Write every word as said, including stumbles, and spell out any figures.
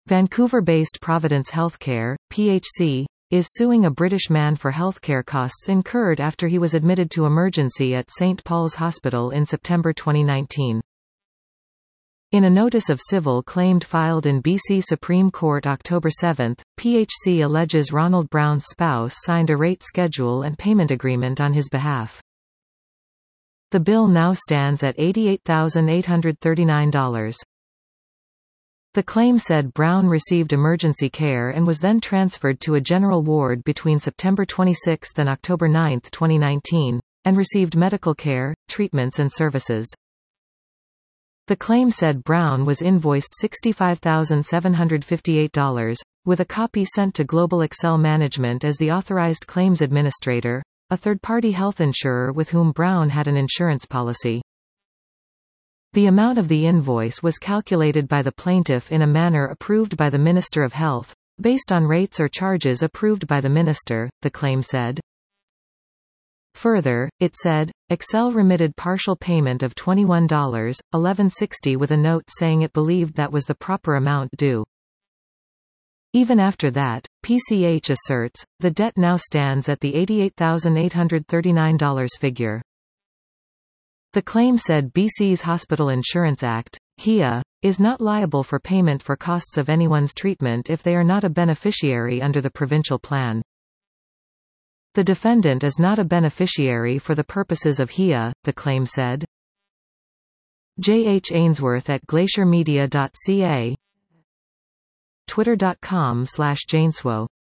Vancouver-based Providence Healthcare, P H C, is suing a British man for healthcare costs incurred after he was admitted to emergency at Saint Paul's Hospital in September twenty nineteen. In a notice of civil claim filed in B C Supreme Court October seventh, P H C alleges Ronald Brown's spouse signed a rate schedule and payment agreement on his behalf. The bill now stands at eighty-eight thousand eight hundred thirty-nine dollars. The claim said Brown received emergency care and was then transferred to a general ward between September twenty-sixth and October ninth twenty nineteen, and received medical care, treatments and services. The claim said Brown was invoiced sixty-five thousand seven hundred fifty-eight dollars, with a copy sent to Global Excel Management as the authorized claims administrator, a third-party health insurer with whom Brown had an insurance policy. The amount of the invoice was calculated by the plaintiff in a manner approved by the Minister of Health, based on rates or charges approved by the minister, the claim said. Further, it said, Excel remitted partial payment of twenty-one dollars and eleven cents sixty with a note saying it believed that was the proper amount due. Even after that, P C H asserts, the debt now stands at the eighty-eight thousand eight hundred thirty-nine dollars figure. The claim said B C's Hospital Insurance Act, H I A, is not liable for payment for costs of anyone's treatment if they are not a beneficiary under the provincial plan. The defendant is not a beneficiary for the purposes of H I A, the claim said. J H Ainsworth at glacier media dot c a, twitter dot com slash janeswo